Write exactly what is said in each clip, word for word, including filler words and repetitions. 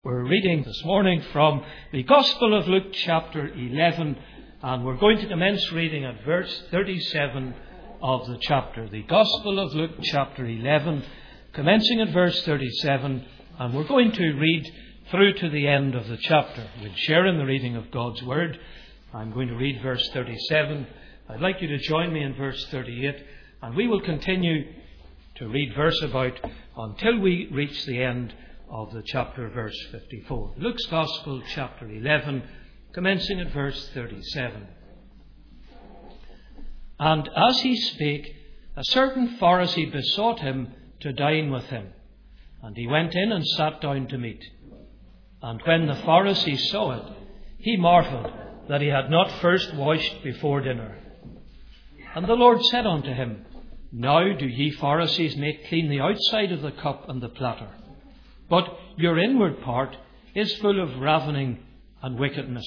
We're reading this morning from the Gospel of Luke chapter eleven, and we're going to commence reading at verse thirty-seven of the chapter. The Gospel of Luke chapter eleven, commencing at verse thirty-seven, and we're going to read through to the end of the chapter. We'll share in the reading of God's Word. I'm going to read verse thirty-seven. I'd like you to join me in verse thirty-eight, and we will continue to read verse about until we reach the end of the chapter, verse fifty-four. Luke's Gospel, chapter eleven, commencing at verse thirty-seven. And as he spake, a certain Pharisee besought him to dine with him. And he went in and sat down to meat. And when the Pharisee saw it, he marvelled that he had not first washed before dinner. And the Lord said unto him, Now do ye Pharisees make clean the outside of the cup and the platter, but your inward part is full of ravening and wickedness.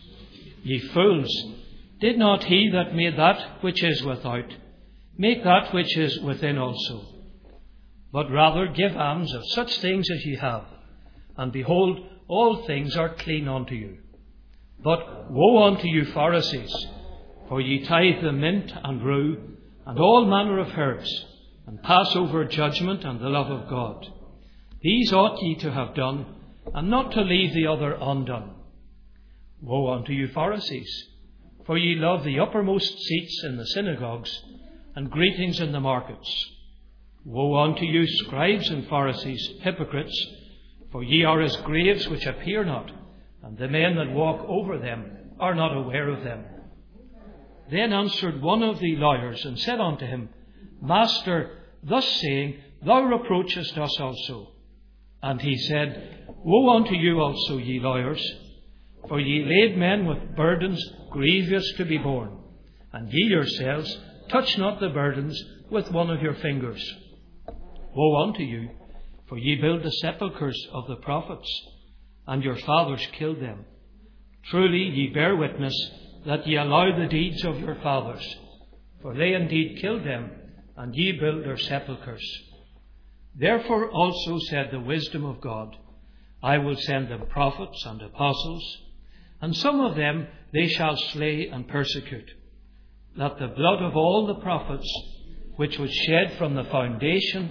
Ye fools, did not he that made that which is without make that which is within also? But rather give alms of such things as ye have, and behold, all things are clean unto you. But woe unto you, Pharisees, for ye tithe the mint and rue, and all manner of herbs, and pass over judgment and the love of God. These ought ye to have done, and not to leave the other undone. Woe unto you, Pharisees, for ye love the uppermost seats in the synagogues, and greetings in the markets. Woe unto you, scribes and Pharisees, hypocrites, for ye are as graves which appear not, and the men that walk over them are not aware of them. Then answered one of the lawyers, and said unto him, Master, thus saying, thou reproachest us also. And he said, Woe unto you also, ye lawyers, for ye laid men with burdens grievous to be borne, and ye yourselves touch not the burdens with one of your fingers. Woe unto you, for ye build the sepulchres of the prophets, and your fathers killed them. Truly ye bear witness that ye allow the deeds of your fathers, for they indeed killed them, and ye build their sepulchres. Therefore also said the wisdom of God, I will send them prophets and apostles, and some of them they shall slay and persecute, that the blood of all the prophets, which was shed from the foundation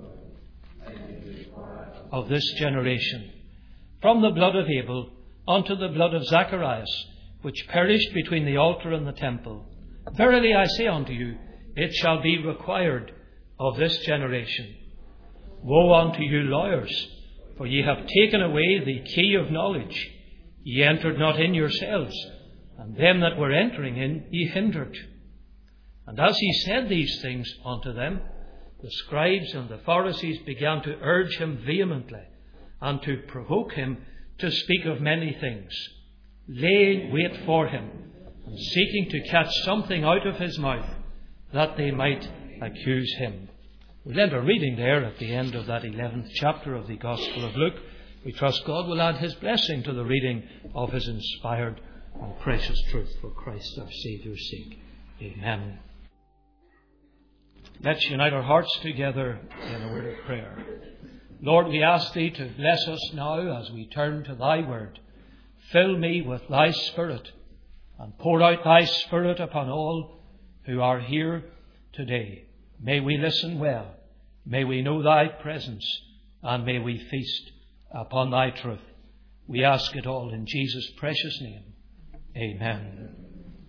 of this generation, from the blood of Abel unto the blood of Zacharias, which perished between the altar and the temple. Verily I say unto you, it shall be required of this generation. Woe unto you, lawyers, for ye have taken away the key of knowledge. Ye entered not in yourselves, and them that were entering in ye hindered. And as he said these things unto them, the scribes and the Pharisees began to urge him vehemently, and to provoke him to speak of many things, laying wait for him, and seeking to catch something out of his mouth, that they might accuse him. We'll end our reading there at the end of that eleventh chapter of the Gospel of Luke. We trust God will add his blessing to the reading of his inspired and precious truth for Christ our Saviour's sake. Amen. Let's unite our hearts together in a word of prayer. Lord, we ask thee to bless us now as we turn to thy word. Fill me with thy Spirit, and pour out thy Spirit upon all who are here today. May we listen well. May we know thy presence, and may we feast upon thy truth. We ask it all in Jesus' precious name. Amen.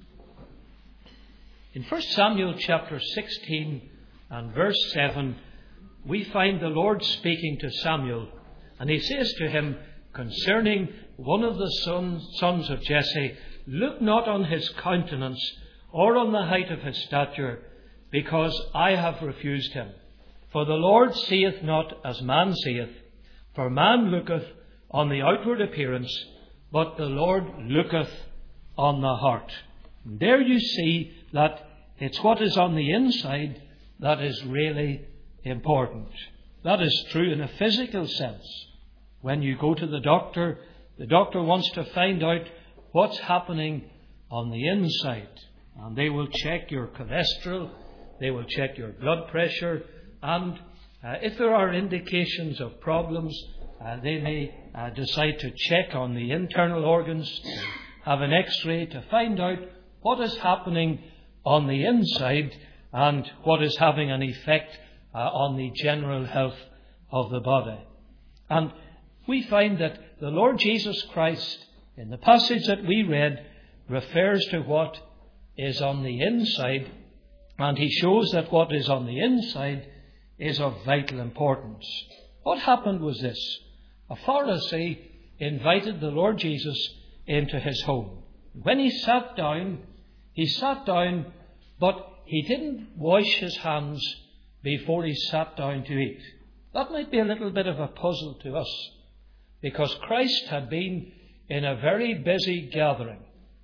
In First Samuel chapter sixteen and verse seven, we find the Lord speaking to Samuel, and he says to him concerning one of the sons, sons of Jesse, Look not on his countenance or on the height of his stature, because I have refused him. For the Lord seeth not as man seeth, for man looketh on the outward appearance, but the Lord looketh on the heart. And there you see that it's what is on the inside that is really important. That is true in a physical sense. When you go to the doctor, the doctor wants to find out what's happening on the inside. And they will check your cholesterol, they will check your blood pressure, and uh, if there are indications of problems, Uh, they may uh, decide to check on the internal organs, to have an x-ray to find out what is happening on the inside and what is having an effect uh, on the general health of the body. And we find that the Lord Jesus Christ, in the passage that we read, refers to what is on the inside, and he shows that what is on the inside is of vital importance. What happened was this. A Pharisee invited the Lord Jesus into his home. When he sat down, he sat down, but he didn't wash his hands before he sat down to eat. That might be a little bit of a puzzle to us, because Christ had been in a very busy gathering,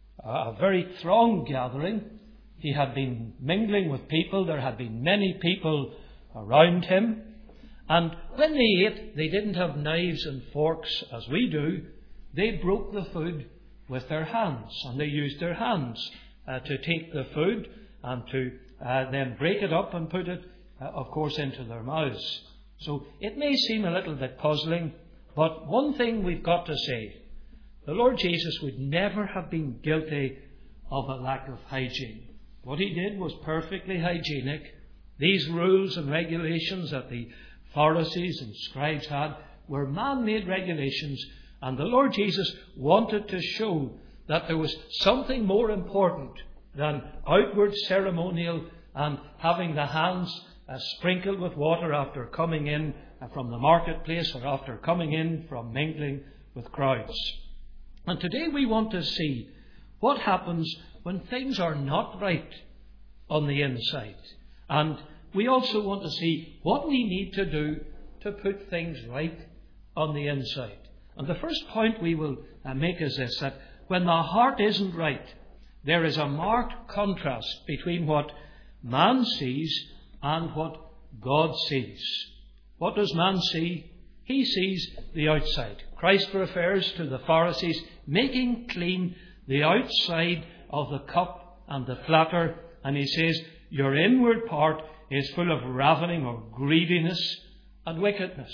a very thronged gathering. He had been mingling with people. There had been many people around him. And when they ate, they didn't have knives and forks as we do. They broke the food with their hands, and they used their hands uh, to take the food and to uh, then break it up and put it, uh, of course, into their mouths. So it may seem a little bit puzzling, but one thing we've got to say, the Lord Jesus would never have been guilty of a lack of hygiene. What he did was perfectly hygienic. These rules and regulations that the Pharisees and scribes had were man-made regulations, and the Lord Jesus wanted to show that there was something more important than outward ceremonial and having the hands uh, sprinkled with water after coming in uh, from the marketplace or after coming in from mingling with crowds. And today we want to see what happens when things are not right on the inside. And we also want to see what we need to do to put things right on the inside. And the first point we will uh, make is this, that when the heart isn't right, there is a marked contrast between what man sees and what God sees. What does man see? He sees the outside. Christ refers to the Pharisees making clean the outside of the cup and the platter, and he says, your inward part is full of ravening or greediness and wickedness.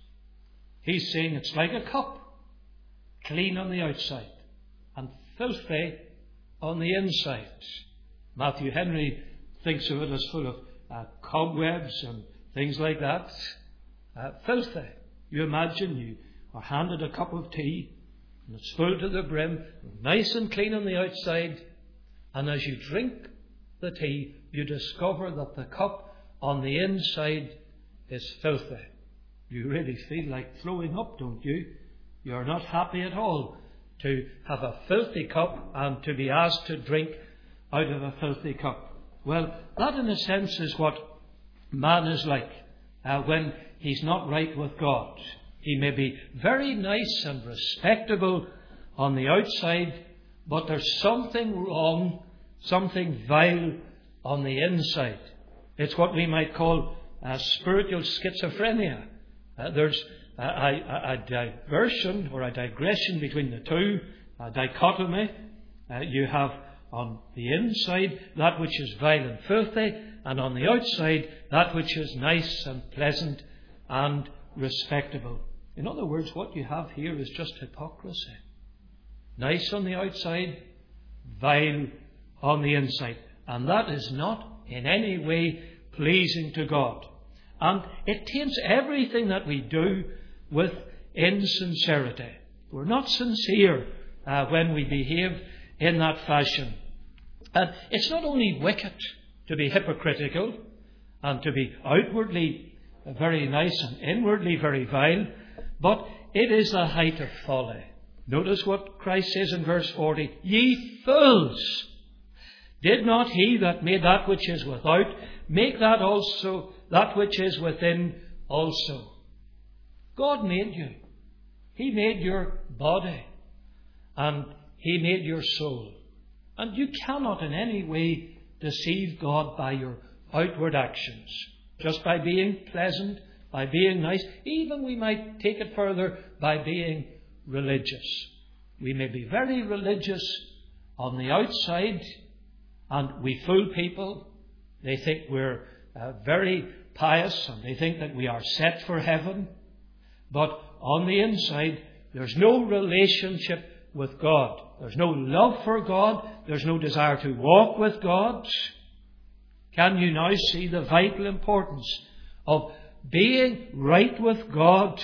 He's saying it's like a cup, clean on the outside and filthy on the inside. Matthew Henry thinks of it as full of uh, cobwebs and things like that. Uh, filthy. You imagine you are handed a cup of tea and it's full to the brim, nice and clean on the outside, and as you drink the tea, you discover that the cup on the inside is filthy. You really feel like throwing up, don't you? You're not happy at all to have a filthy cup and to be asked to drink out of a filthy cup. Well, that in a sense is what man is like uh, when he's not right with God. He may be very nice and respectable on the outside, but there's something wrong, something vile on the inside. It's what we might call uh, spiritual schizophrenia. Uh, there's a, a, a diversion or a digression between the two, a dichotomy. Uh, you have on the inside that which is vile and filthy, and on the outside that which is nice and pleasant and respectable. In other words, what you have here is just hypocrisy. Nice on the outside, vile on the inside. And that is not in any way pleasing to God. And it taints everything that we do with insincerity. We're not sincere uh, when we behave in that fashion. And it's not only wicked to be hypocritical and to be outwardly very nice and inwardly very vile, but it is the height of folly. Notice what Christ says in verse forty. Ye fools! Did not he that made that which is without make that also, that which is within also? God made you. He made your body. And He made your soul. And you cannot in any way deceive God by your outward actions. Just by being pleasant, by being nice. Even we might take it further by being religious. We may be very religious on the outside, and we fool people. They think we're uh, very pious, and they think that we are set for heaven. But on the inside, there's no relationship with God. There's no love for God. There's no desire to walk with God. Can you now see the vital importance of being right with God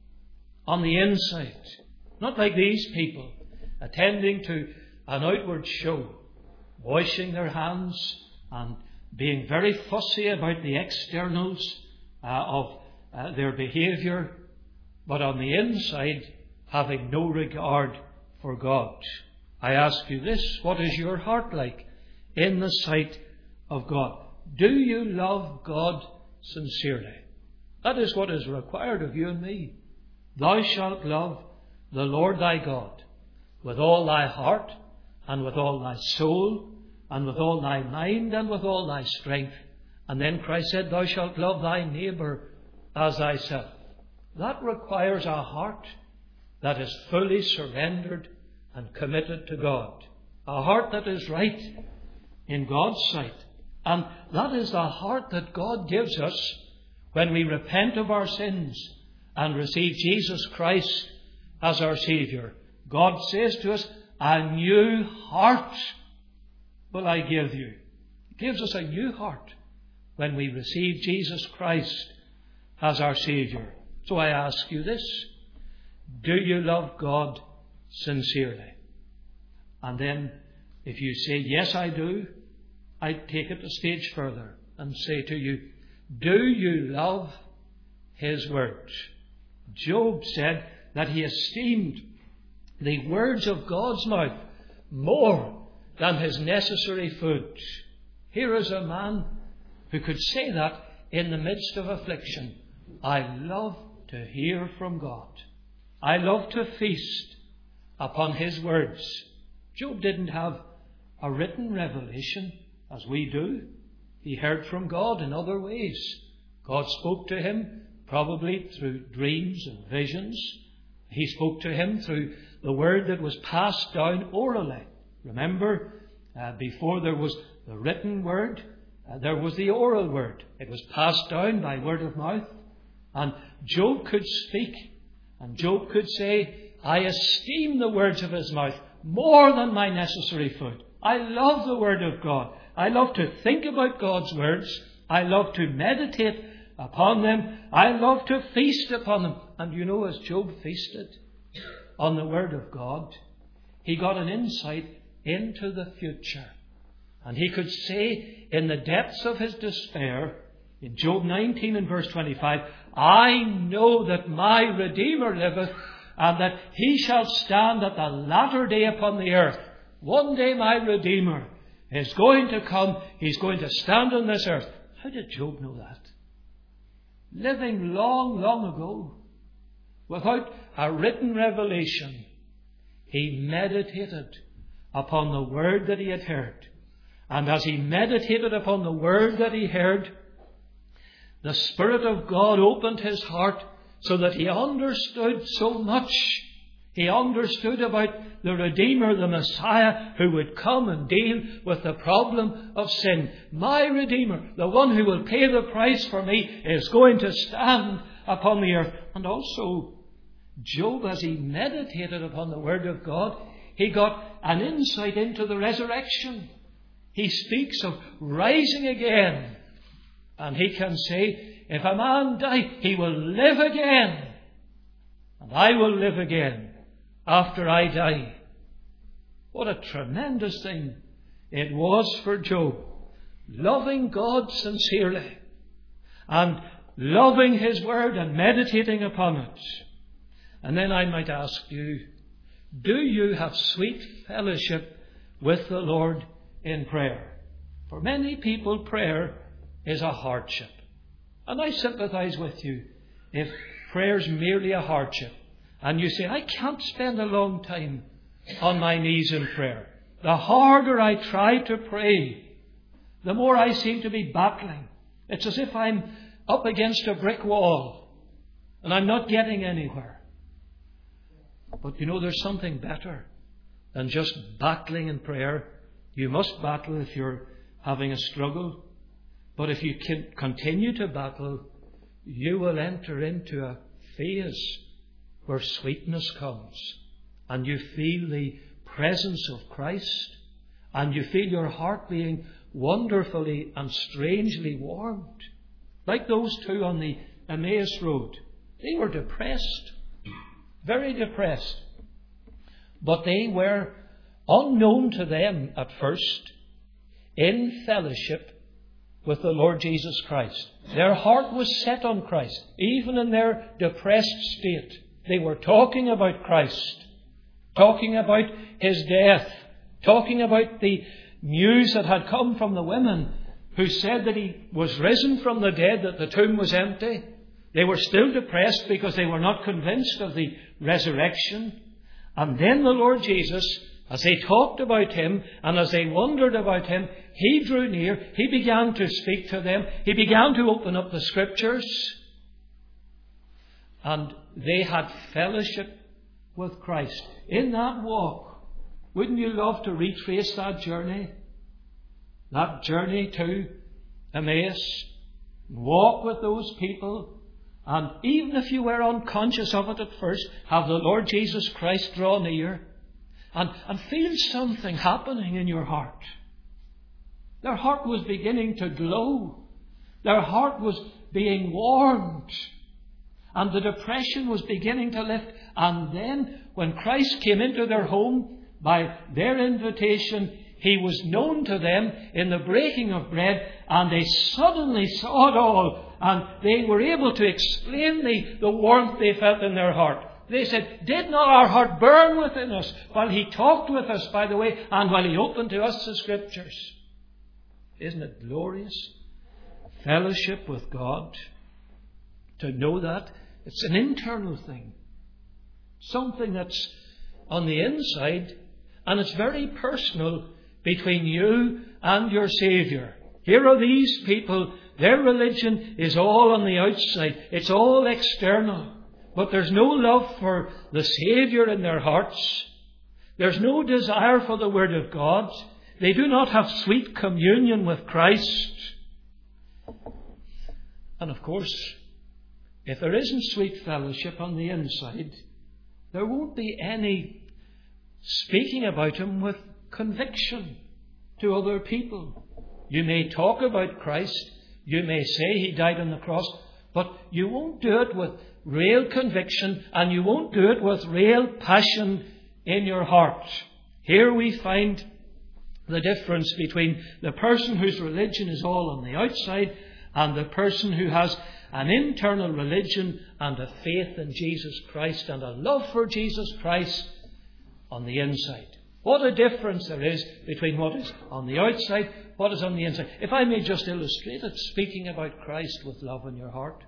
on the inside? Not like these people, attending to an outward show, washing their hands and being very fussy about the externals uh, of uh, their behaviour, but on the inside having no regard for God. I ask you this, what is your heart like in the sight of God? Do you love God sincerely? That is what is required of you and me. Thou shalt love the Lord thy God with all thy heart and with all thy soul and with all thy mind and with all thy strength. And then Christ said, thou shalt love thy neighbour as thyself. That requires a heart that is fully surrendered and committed to God. A heart that is right in God's sight. And that is the heart that God gives us when we repent of our sins and receive Jesus Christ as our Saviour. God says to us, a new heart will I give you. He gives us a new heart when we receive Jesus Christ as our Saviour. So I ask you this, do you love God sincerely? And then if you say, yes, I do, I take it a stage further and say to you, do you love His words? Job said that he esteemed the words of God's mouth more than his necessary food. Here is a man who could say that in the midst of affliction. I love to hear from God. I love to feast upon His words. Job didn't have a written revelation as we do. He heard from God in other ways. God spoke to him probably through dreams and visions. He spoke to him through the word that was passed down orally. Remember, uh, before there was the written word, uh, there was the oral word. It was passed down by word of mouth. And Job could speak. And Job could say, I esteem the words of his mouth more than my necessary food. I love the word of God. I love to think about God's words. I love to meditate upon them. I love to feast upon them. And you know, as Job feasted on the word of God, he got an insight into the future. And he could say in the depths of his despair, in Job nineteen and verse twenty-five, I know that my Redeemer liveth, and that He shall stand at the latter day upon the earth. One day my Redeemer is going to come. He's going to stand on this earth. How did Job know that? Living long, long ago, without a written revelation, he meditated upon the word that he had heard. And as he meditated upon the word that he heard, the Spirit of God opened his heart so that he understood so much. He understood about the Redeemer, the Messiah, who would come and deal with the problem of sin. My Redeemer, the one who will pay the price for me, is going to stand upon the earth. And also, Job, as he meditated upon the Word of God, he got an insight into the resurrection. He speaks of rising again. And he can say, if a man die, he will live again. And I will live again after I die. What a tremendous thing it was for Job. Loving God sincerely and loving His word and meditating upon it. And then I might ask you, do you have sweet fellowship with the Lord in prayer? For many people, prayer is a hardship. And I sympathize with you if prayer's merely a hardship. And you say, I can't spend a long time on my knees in prayer. The harder I try to pray, the more I seem to be battling. It's as if I'm up against a brick wall and I'm not getting anywhere. But you know, there's something better than just battling in prayer. You must battle if you're having a struggle. But if you can continue to battle, you will enter into a phase where sweetness comes and you feel the presence of Christ and you feel your heart being wonderfully and strangely warmed. Like those two on the Emmaus Road. They were depressed, very depressed. But they were, unknown to them at first, in fellowship with the Lord Jesus Christ. Their heart was set on Christ, even in their depressed state. They were talking about Christ, talking about His death, talking about the news that had come from the women who said that He was risen from the dead, that the tomb was empty. They were still depressed because they were not convinced of the resurrection. And then the Lord Jesus, as they talked about Him and as they wondered about Him, He drew near. He began to speak to them. He began to open up the Scriptures. And they had fellowship with Christ. In that walk, wouldn't you love to retrace that journey? That journey to Emmaus. Walk with those people. And even if you were unconscious of it at first, have the Lord Jesus Christ draw near. And, and feel something happening in your heart. Their heart was beginning to glow. Their heart was being warmed. And the depression was beginning to lift. And then, when Christ came into their home, by their invitation, He was known to them in the breaking of bread. And they suddenly saw it all. And they were able to explain the, the warmth they felt in their heart. They said, did not our heart burn within us while He talked with us, by the way, and while He opened to us the Scriptures? Isn't it glorious? Fellowship with God. To know that. It's an internal thing. Something that's on the inside. And it's very personal between you and your Saviour. Here are these people. Their religion is all on the outside. It's all external. But there's no love for the Saviour in their hearts. There's no desire for the Word of God. They do not have sweet communion with Christ. And of course, if there isn't sweet fellowship on the inside, there won't be any speaking about Him with conviction to other people. You may talk about Christ. You may say He died on the cross. But you won't do it with real conviction, and you won't do it with real passion in your heart. Here we find the difference between the person whose religion is all on the outside and the person who has an internal religion and a faith in Jesus Christ and a love for Jesus Christ on the inside. What a difference there is between what is on the outside, what is on the inside. If I may just illustrate it, speaking about Christ with love in your heart.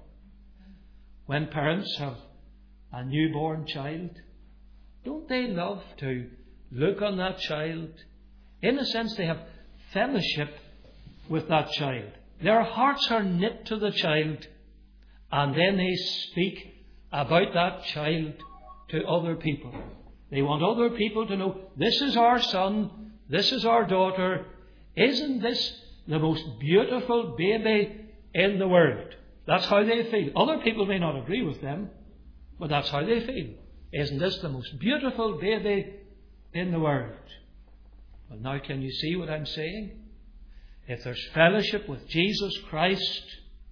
When parents have a newborn child, don't they love to look on that child? In a sense, they have fellowship with that child. Their hearts are knit to the child, and then they speak about that child to other people. They want other people to know, this is our son, this is our daughter. Isn't this the most beautiful baby in the world? That's how they feel. Other people may not agree with them, but that's how they feel. Isn't this the most beautiful baby in the world? Well, now can you see what I'm saying? If there's fellowship with Jesus Christ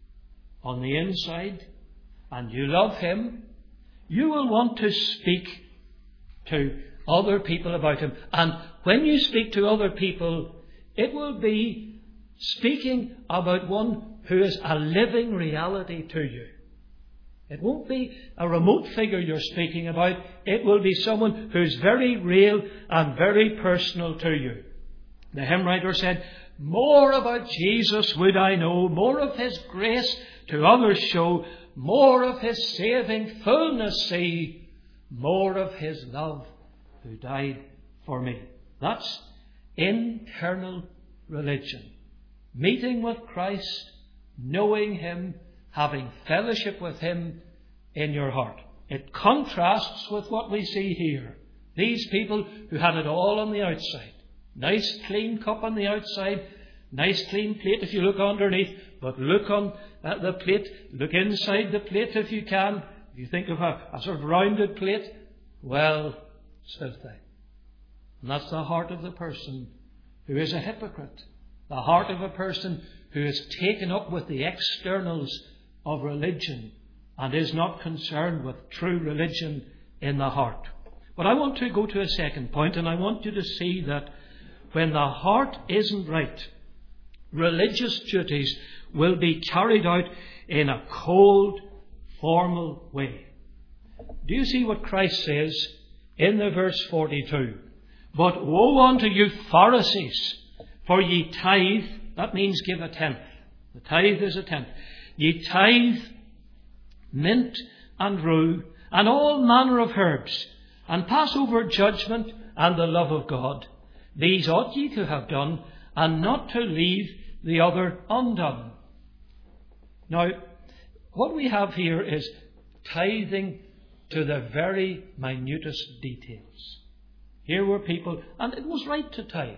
on the inside, and you love Him, you will want to speak to other people about Him. And when you speak to other people, it will be speaking about one who is a living reality to you. It won't be a remote figure you're speaking about. It will be someone who's very real and very personal to you. The hymn writer said, more about Jesus would I know, more of His grace to others show, more of His saving fullness see, more of His love who died for me. That's internal religion. Meeting with Christ, knowing Him, having fellowship with Him in your heart. It contrasts with what we see here. These people who had it all on the outside. Nice clean cup on the outside, nice clean plate if you look underneath, but look on at the plate, look inside the plate if you can. If you think of a, a sort of rounded plate, well, saith they. And that's the heart of the person who is a hypocrite. The heart of a person who is taken up with the externals of religion and is not concerned with true religion in the heart. But I want to go to a second point, and I want you to see that when the heart isn't right, religious duties will be carried out in a cold, formal way. Do you see what Christ says in the verse forty-two? But woe unto you, Pharisees, for ye tithe, that means give a tenth. The tithe is a tenth. Ye tithe mint and rue and all manner of herbs, and pass over judgment and the love of God. These ought ye to have done, and not to leave the other undone. Now, what we have here is tithing to the very minutest details. Here were people, and it was right to tithe.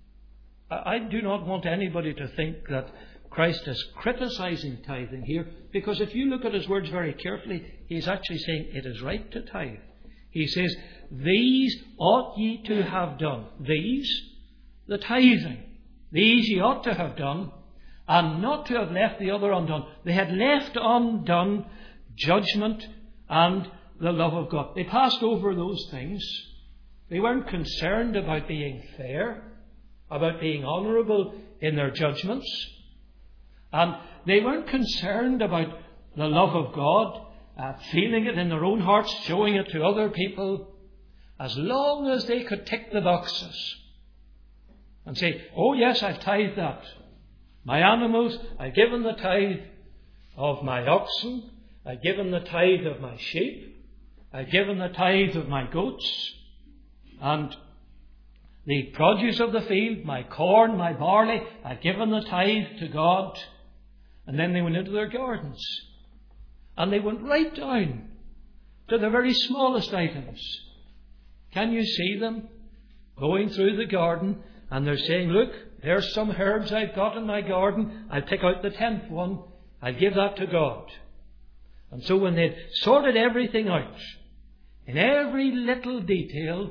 I do not want anybody to think that Christ is criticizing tithing here, because if you look at his words very carefully, he's actually saying it is right to tithe. He says, these ought ye to have done. These, the tithing, these ye ought to have done, and not to have left the other undone. They had left undone judgment and the love of God. They passed over those things. They weren't concerned about being fair, about being honourable in their judgments. And they weren't concerned about the love of God, uh, feeling it in their own hearts, showing it to other people, as long as they could tick the boxes and say, oh yes, I've tithed that. My animals, I've given the tithe of my oxen, I've given the tithe of my sheep, I've given the tithe of my goats, and the produce of the field, my corn, my barley, I've given the tithe to God. And then they went into their gardens. And they went right down to the very smallest items. Can you see them going through the garden, and they're saying, look, there's some herbs I've got in my garden. I'll pick out the tenth one. I'll give that to God. And so when they'd sorted everything out, in every little detail,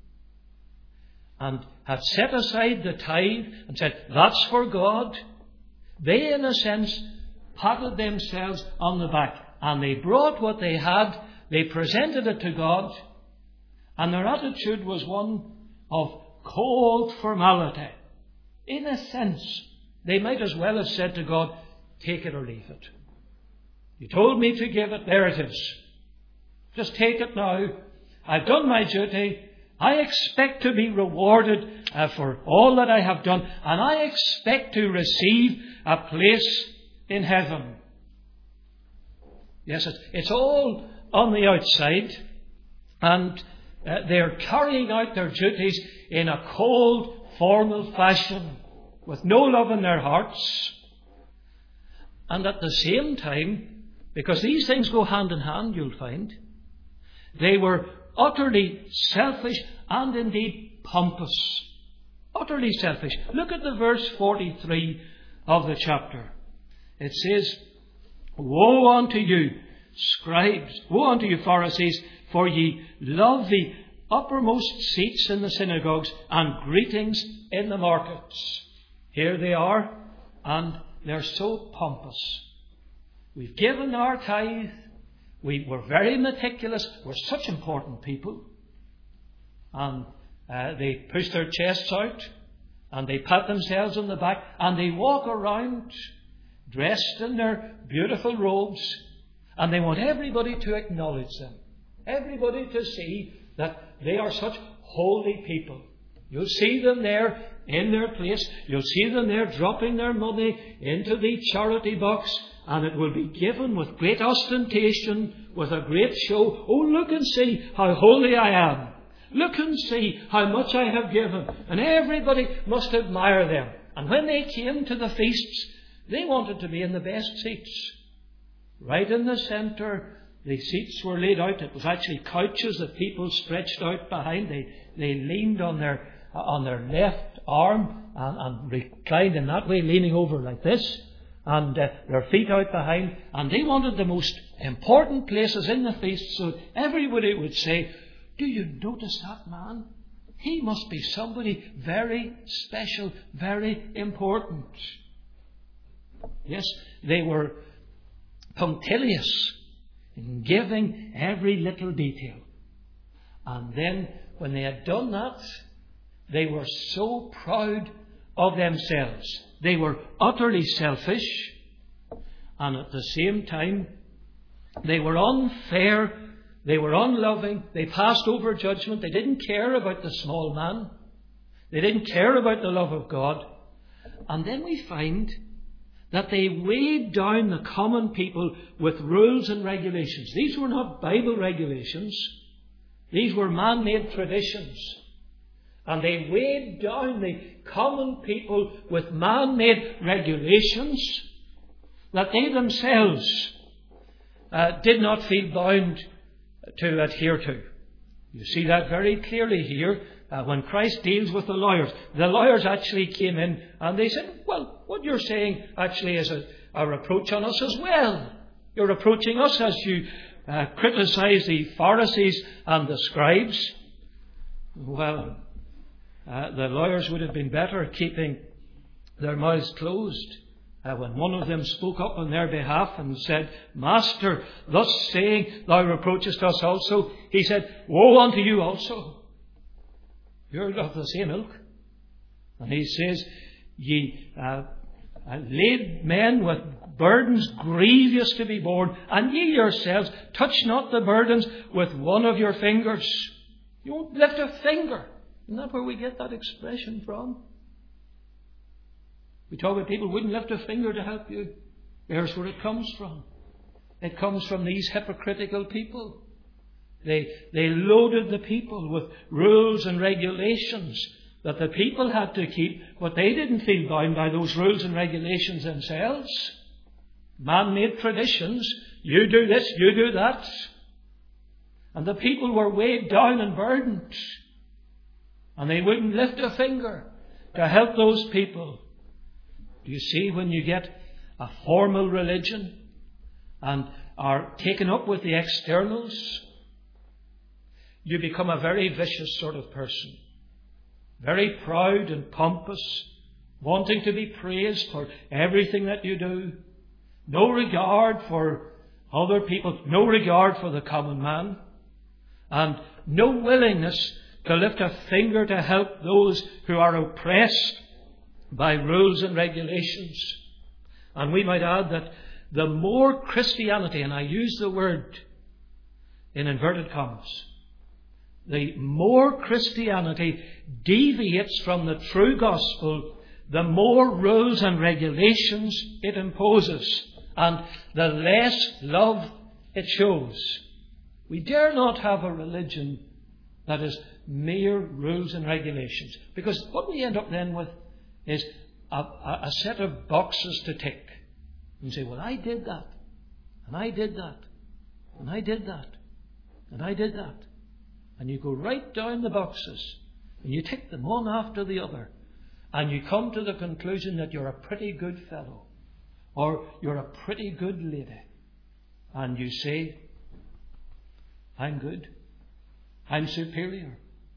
and had set aside the tithe and said, that's for God, they, in a sense, patted themselves on the back, and they brought what they had, they presented it to God, and their attitude was one of cold formality. In a sense, they might as well have said to God, take it or leave it. You told me to give it, there it is. Just take it now. I've done my duty. I expect to be rewarded uh, for all that I have done, and I expect to receive a place in heaven. Yes, it's, it's all on the outside, and uh, they're carrying out their duties in a cold, formal fashion, with no love in their hearts. And at the same time, because these things go hand in hand, you'll find, they were utterly selfish and indeed pompous. Utterly selfish. Look at the verse forty-three of the chapter. It says, woe unto you, scribes, woe unto you, Pharisees, for ye love the uppermost seats in the synagogues and greetings in the markets. Here they are, and they're so pompous. We've given our tithe. We were very meticulous. We're such important people. And uh, they push their chests out, and they pat themselves on the back, and they walk around dressed in their beautiful robes, and they want everybody to acknowledge them. Everybody to see that they are such holy people. You'll see them there in their place. You'll see them there dropping their money into the charity box, and it will be given with great ostentation, with a great show. Oh, look and see how holy I am. Look and see how much I have given. And everybody must admire them. And when they came to the feasts, they wanted to be in the best seats. Right in the centre, the seats were laid out. It was actually couches that people stretched out behind. They, they leaned on their, on their left arm and, and reclined in that way, leaning over like this. and uh, their feet out behind, and they wanted the most important places in the feast, so everybody would say, "Do you notice that man? He must be somebody very special, very important." Yes, they were punctilious in giving every little detail. And then, when they had done that, they were so proud of themselves. They were utterly selfish, and at the same time, they were unfair, they were unloving, they passed over judgment, they didn't care about the small man, they didn't care about the love of God. And then we find that they weighed down the common people with rules and regulations. These were not Bible regulations. These were man-made traditions. And they weighed down the common people with man-made regulations that they themselves uh, did not feel bound to adhere to. You see that very clearly here uh, when Christ deals with the lawyers. The lawyers actually came in and they said, "Well, what you're saying actually is a, a reproach on us as well. You're reproaching us as you uh, criticize the Pharisees and the scribes." Well, uh, the lawyers would have been better keeping their mouths closed. Uh, when one of them spoke up on their behalf and said, "Master, thus saying, thou reproachest us also," he said, "Woe unto you also. You're of the same ilk." And he says, "Ye uh, uh, laid men with burdens grievous to be borne, and ye yourselves touch not the burdens with one of your fingers." You won't lift a finger. Isn't that where we get that expression from? We talk about people who wouldn't lift a finger to help you. There's where it comes from. It comes from these hypocritical people. They, they loaded the people with rules and regulations that the people had to keep, but they didn't feel bound by those rules and regulations themselves. Man-made traditions. You do this, you do that. And the people were weighed down and burdened. And they wouldn't lift a finger to help those people. Do you see, when you get a formal religion and are taken up with the externals, you become a very vicious sort of person. Very proud and pompous, wanting to be praised for everything that you do. No regard for other people, no regard for the common man, and no willingness to lift a finger to help those who are oppressed by rules and regulations. And we might add that the more Christianity, and I use the word in inverted commas, the more Christianity deviates from the true gospel, the more rules and regulations it imposes, and the less love it shows. We dare not have a religion that is mere rules and regulations, because what we end up then with is a, a, a set of boxes to tick. And say, "Well, I did that, and I did that, and I did that, and I did that." And you go right down the boxes, and you tick them one after the other, and you come to the conclusion that you're a pretty good fellow, or you're a pretty good lady. And you say, "I'm good. I'm superior."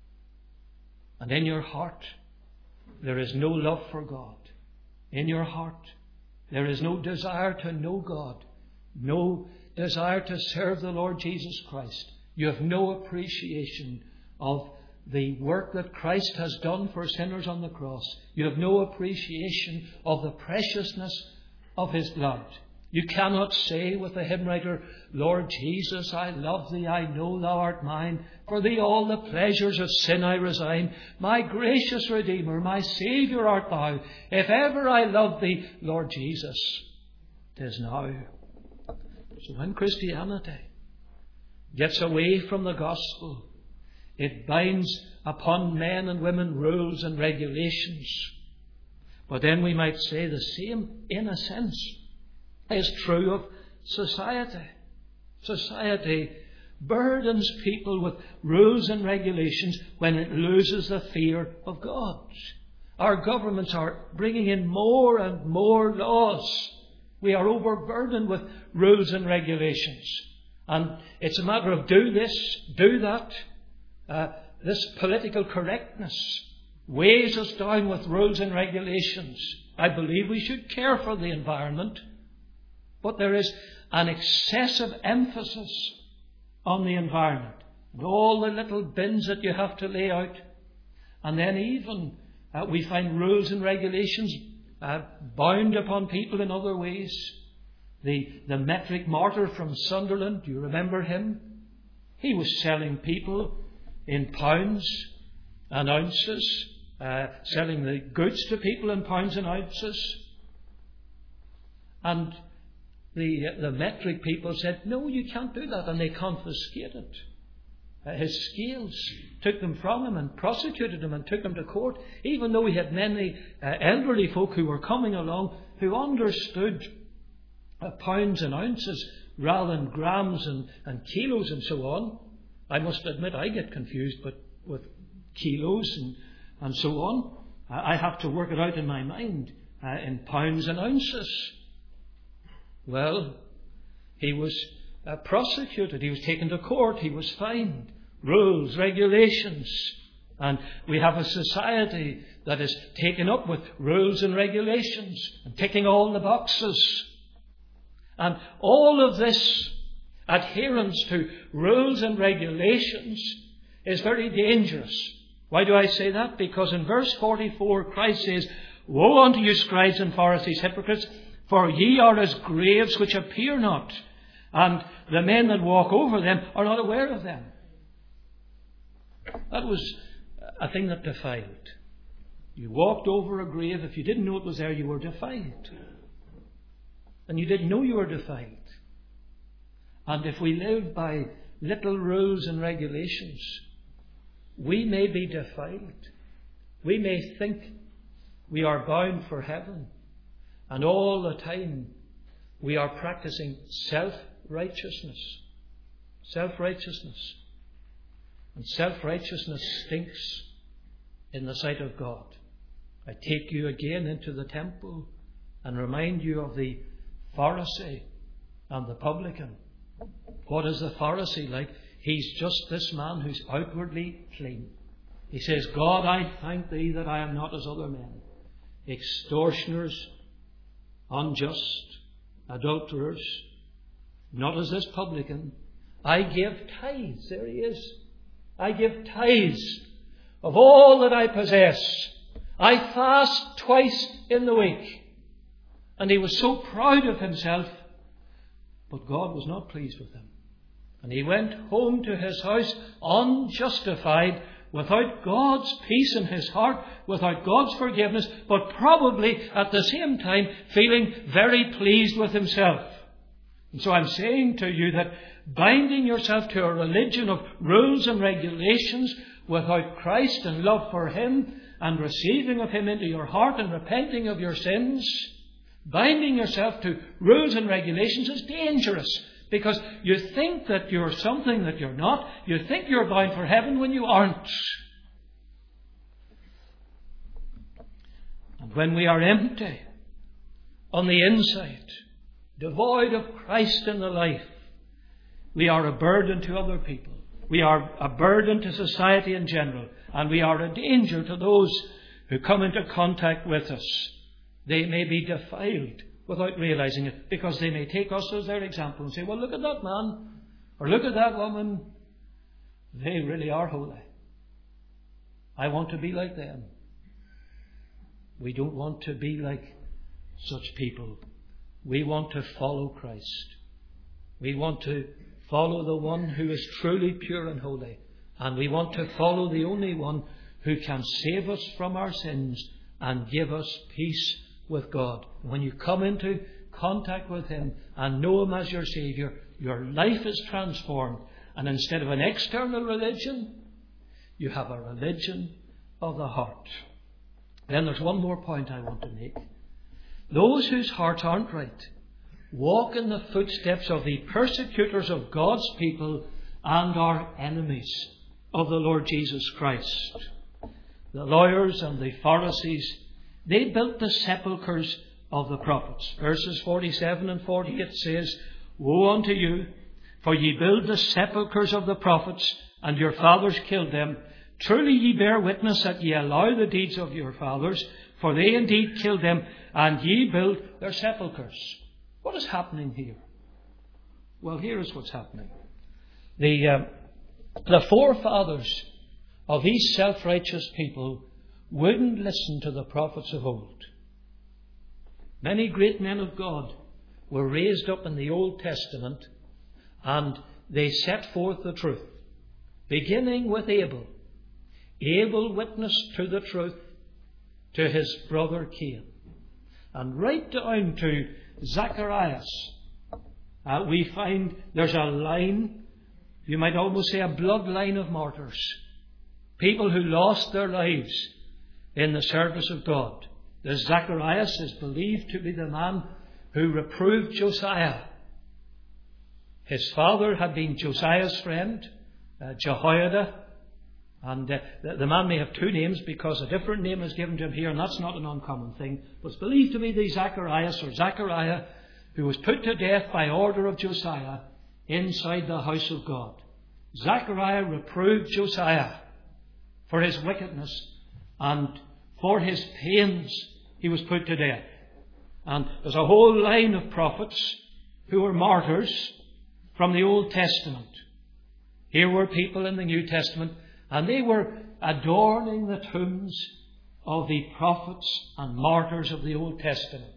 And in your heart, there is no love for God. In your heart, there is no desire to know God, no desire to serve the Lord Jesus Christ. You have no appreciation of the work that Christ has done for sinners on the cross. You have no appreciation of the preciousness of His blood. You cannot say with the hymn writer, "Lord Jesus, I love Thee, I know Thou art mine. For Thee all the pleasures of sin I resign. My gracious Redeemer, my Saviour art Thou. If ever I love Thee, Lord Jesus, 'tis now." So when Christianity gets away from the gospel, it binds upon men and women rules and regulations. But then we might say the same, in a sense, is true of society. Society burdens people with rules and regulations when it loses the fear of God. Our governments are bringing in more and more laws We are overburdened with rules and regulations. And it's a matter of do this, do that. Uh, this political correctness weighs us down with rules and regulations. I believe we should care for the environment, but there is an excessive emphasis on the environment. And all the little bins that you have to lay out. And then even uh, we find rules and regulations uh, bound upon people in other ways. The, the metric martyr from Sunderland, do you remember him? He was selling people in pounds and ounces, uh, selling the goods to people in pounds and ounces. And the, the metric people said, no, you can't do that, and they confiscated uh, his scales, took them from him and prosecuted him and took him to court, even though he had many uh, elderly folk who were coming along who understood uh, pounds and ounces rather than grams and, and kilos and so on. I must admit I get confused but with kilos and, and so on. I have to work it out in my mind uh, in pounds and ounces. Well, he was uh, prosecuted. He was taken to court. He was fined. Rules, regulations. And we have a society that is taken up with rules and regulations and ticking all the boxes. And all of this adherence to rules and regulations is very dangerous. Why do I say that? Because in verse forty-four, Christ says, woe unto you, scribes and Pharisees, hypocrites, for ye are as graves which appear not, and the men that walk over them are not aware of them. That was a thing that defiled. You walked over a grave. If you didn't know it was there, you were defiled. And you didn't know you were defiled. And if we live by little rules and regulations, we may be defiled. We may think we are bound for heaven. And all the time we are practicing self-righteousness. Self-righteousness. And self-righteousness stinks in the sight of God. I take you again into the temple and remind you of the Pharisee and the publican. What is the Pharisee like? He's just this man who's outwardly clean. He says, God, I thank thee that I am not as other men, extortioners, unjust, adulterers, not as this publican. I give tithes. There he is. I give tithes of all that I possess. I fast twice in the week. And he was so proud of himself, but God was not pleased with him. And he went home to his house unjustified, without God's peace in his heart, without God's forgiveness, but probably at the same time feeling very pleased with himself. And so I'm saying to you that binding yourself to a religion of rules and regulations without Christ and love for him and receiving of him into your heart and repenting of your sins, binding yourself to rules and regulations is dangerous, because you think that you're something that you're not. You think you're bound for heaven when you aren't. And when we are empty on the inside, devoid of Christ in the life, we are a burden to other people. We are a burden to society in general. And we are a danger to those who come into contact with us. They may be defiled without realizing it, because they may take us as their example and say, well, look at that man, or look at that woman. They really are holy. I want to be like them. We don't want to be like such people. We want to follow Christ. We want to follow the one who is truly pure and holy. And we want to follow the only one who can save us from our sins and give us peace with God. When you come into contact with him and know him as your Saviour, your life is transformed. And instead of an external religion, you have a religion of the heart. Then there's one more point I want to make. Those whose hearts aren't right walk in the footsteps of the persecutors of God's people and are enemies of the Lord Jesus Christ. The lawyers and the Pharisees, they built the sepulchres of the prophets. Verses forty-seven and forty-eight says, Woe unto you, for ye build the sepulchres of the prophets, and your fathers killed them. Truly ye bear witness that ye allow the deeds of your fathers, for they indeed killed them, and ye build their sepulchres. What is happening here? Well, here is what's happening. The, uh, the forefathers of these self-righteous people wouldn't listen to the prophets of old. Many great men of God were raised up in the Old Testament, and they set forth the truth, beginning with Abel. Abel witnessed to the truth to his brother Cain. And right down to Zacharias, uh, we find there's a line, you might almost say a bloodline of martyrs. People who lost their lives in the service of God. This Zacharias is believed to be the man who reproved Josiah. His father had been Josiah's friend, uh, Jehoiada. And uh, the, the man may have two names because a different name is given to him here, and that's not an uncommon thing. But it's believed to be the Zacharias or Zachariah who was put to death by order of Josiah inside the house of God. Zachariah reproved Josiah for his wickedness, and for his pains he was put to death. And there's a whole line of prophets who were martyrs from the Old Testament. Here were people in the New Testament, and they were adorning the tombs of the prophets and martyrs of the Old Testament.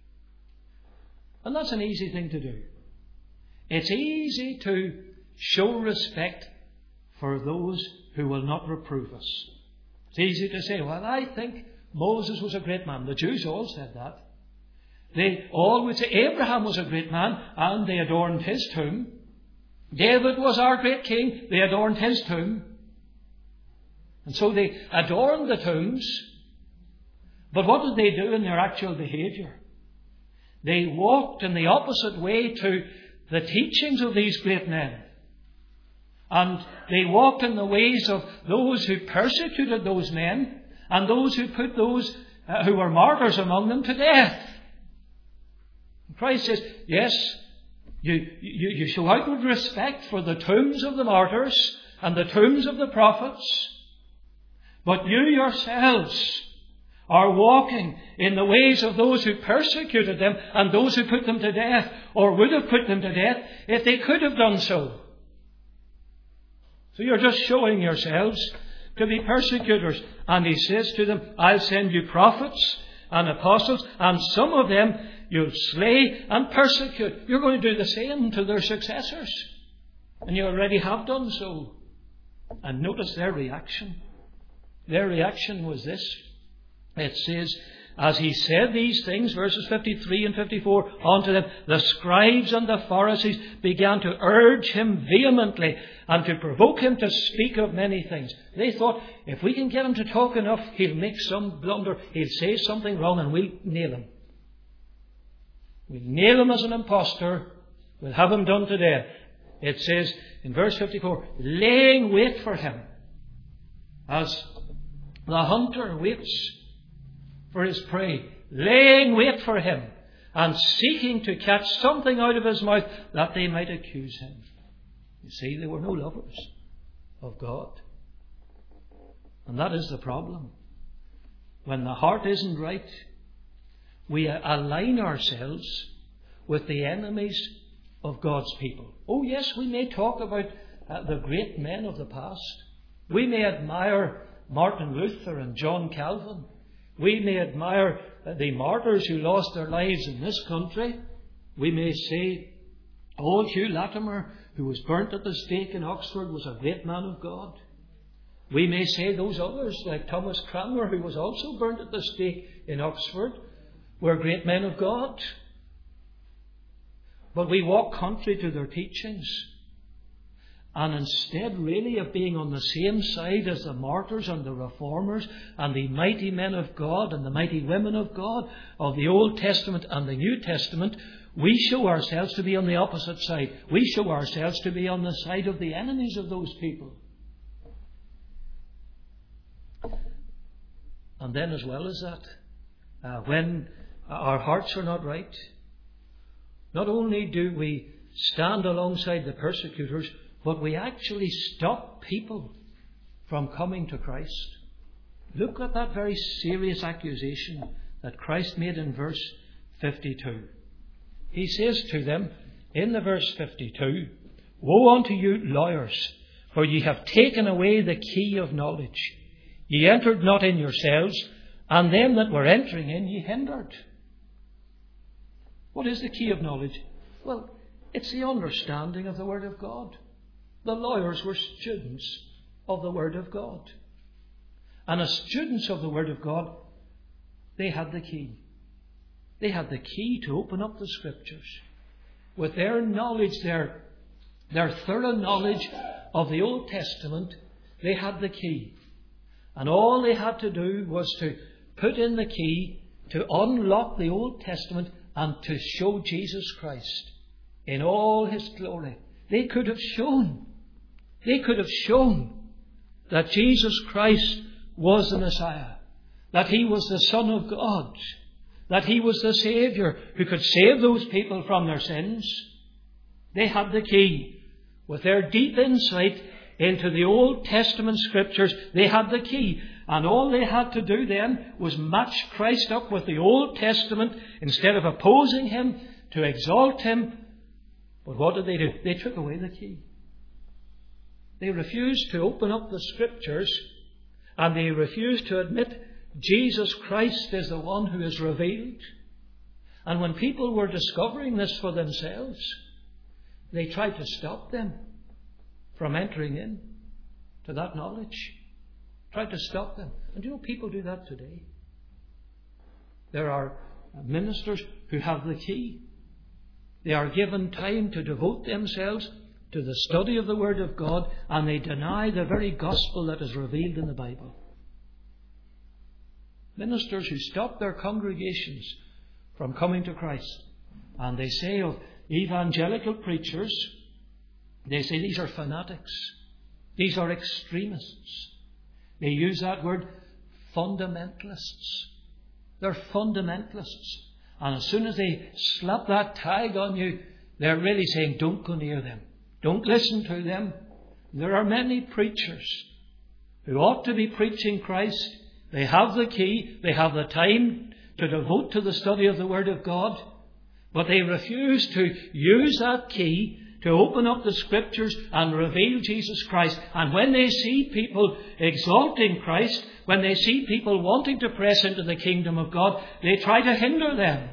And that's an easy thing to do. It's easy to show respect for those who will not reprove us. It's easy to say, well, I think Moses was a great man. The Jews all said that. They all would say Abraham was a great man, and they adorned his tomb. David was our great king. They adorned his tomb. And so they adorned the tombs. But what did they do in their actual behaviour? They walked in the opposite way to the teachings of these great men. And they walked in the ways of those who persecuted those men, and those who put those uh, who were martyrs among them to death. And Christ says, yes, you, you, you show outward respect for the tombs of the martyrs and the tombs of the prophets, but you yourselves are walking in the ways of those who persecuted them and those who put them to death, or would have put them to death if they could have done so. So you're just showing yourselves to be persecutors. And he says to them, I'll send you prophets and apostles, and some of them you'll slay and persecute. You're going to do the same to their successors. And you already have done so. And notice their reaction. Their reaction was this. It says, as he said these things, verses fifty-three and fifty-four, unto them, the scribes and the Pharisees began to urge him vehemently and to provoke him to speak of many things. They thought, if we can get him to talk enough, he'll make some blunder, he'll say something wrong, and we'll nail him. We'll nail him as an impostor, we'll have him done to death. It says in verse fifty-four, laying wait for him, as the hunter waits for his prey, laying wait for him and seeking to catch something out of his mouth that they might accuse him. You see, they were no lovers of God. And that is the problem. When the heart isn't right, we align ourselves with the enemies of God's people. Oh yes, we may talk about uh, the great men of the past. We may admire Martin Luther and John Calvin. We may admire the martyrs who lost their lives in this country. We may say, oh, Hugh Latimer, who was burnt at the stake in Oxford, was a great man of God. We may say those others, like Thomas Cranmer, who was also burnt at the stake in Oxford, were great men of God. But we walk contrary to their teachings. And instead, really, of being on the same side as the martyrs and the reformers and the mighty men of God and the mighty women of God of the Old Testament and the New Testament, we show ourselves to be on the opposite side. We show ourselves to be on the side of the enemies of those people. And then, as well as that, uh, when Our hearts are not right. Not only do we stand alongside the persecutors, but we actually stop people from coming to Christ. Look at that very serious accusation that Christ made in verse fifty-two. He says to them in the verse fifty-two, "Woe unto you, lawyers, for ye have taken away the key of knowledge. Ye entered not in yourselves, and them that were entering in ye hindered." What is the key of knowledge? Well, it's the understanding of the Word of God. The lawyers were students of the Word of God. And as students of the Word of God, they had the key. They had the key to open up the Scriptures. With their knowledge, their, their thorough knowledge of the Old Testament, they had the key. And all they had to do was to put in the key to unlock the Old Testament and to show Jesus Christ in all His glory. They could have shown, they could have shown that Jesus Christ was the Messiah, that He was the Son of God, that He was the Saviour who could save those people from their sins. They had the key. With their deep insight into the Old Testament Scriptures, they had the key. And all they had to do then was match Christ up with the Old Testament instead of opposing Him, to exalt Him. But what did they do? They took away the key. They refused to open up the Scriptures, and they refused to admit Jesus Christ is the one who is revealed. And when people were discovering this for themselves, they tried to stop them from entering in to that knowledge. Tried to stop them. And you know, people do that today. There are ministers who have the key. They are given time to devote themselves to the study of the Word of God, and they deny the very gospel that is revealed in the Bible. Ministers who stop their congregations from coming to Christ. And they say of evangelical preachers, they say these are fanatics. These are extremists. They use that word, fundamentalists. They're fundamentalists. And as soon as they slap that tag on you, they're really saying, don't go near them. Don't listen to them. There are many preachers who ought to be preaching Christ. They have the key. They have the time to devote to the study of the Word of God. But they refuse to use that key to open up the Scriptures and reveal Jesus Christ. And when they see people exalting Christ, when they see people wanting to press into the kingdom of God, they try to hinder them.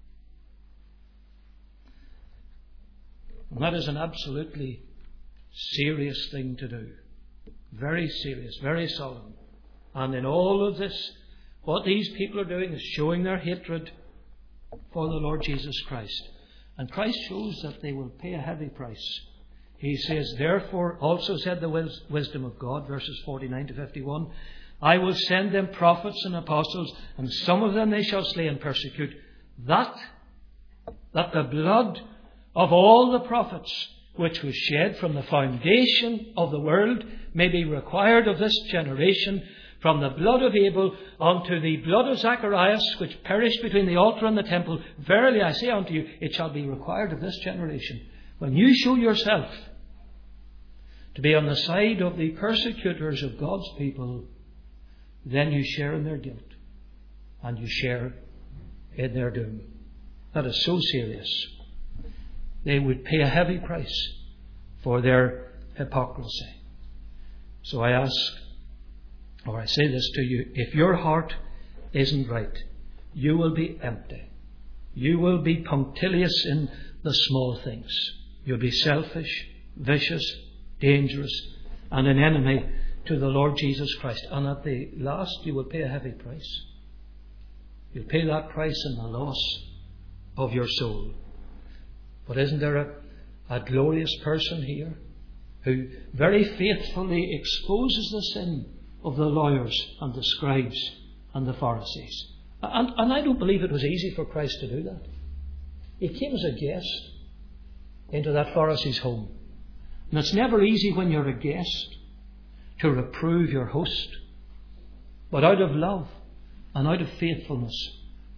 And that is an absolutely serious thing to do. Very serious, very solemn. And in all of this, what these people are doing is showing their hatred for the Lord Jesus Christ. And Christ shows that they will pay a heavy price. He says, therefore also said the wis- wisdom of God, verses forty-nine to fifty-one, I will send them prophets and apostles, and some of them they shall slay and persecute, that, that the blood of all the prophets which was shed from the foundation of the world may be required of this generation, from the blood of Abel unto the blood of Zacharias, which perished between the altar and the temple. Verily I say unto you, it shall be required of this generation. When you show yourself to be on the side of the persecutors of God's people, then you share in their guilt and you share in their doom. That is so serious. They would pay a heavy price for their hypocrisy. So I ask, or I say this to you, if your heart isn't right, you will be empty. You will be punctilious in the small things. You'll be selfish, vicious, dangerous, and an enemy to the Lord Jesus Christ. And at the last, you will pay a heavy price. You'll pay that price in the loss of your soul. But isn't there a, a glorious person here who very faithfully exposes the sin of the lawyers and the scribes and the Pharisees? And, and I don't believe it was easy for Christ to do that. He came as a guest into that Pharisee's home. And it's never easy when you're a guest to reprove your host. But out of love and out of faithfulness,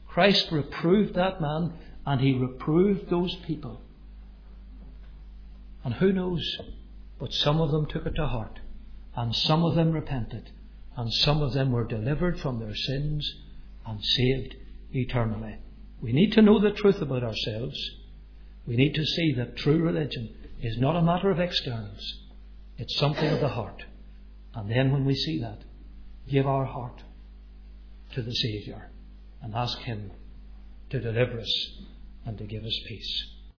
Christ reproved that man, and he reproved those people. And who knows, but some of them took it to heart, and some of them repented, and some of them were delivered from their sins and saved eternally. We need to know the truth about ourselves. We need to see that true religion is not a matter of externals. It's something of the heart. And then when we see that, give our heart to the Saviour and ask Him to deliver us and to give us peace.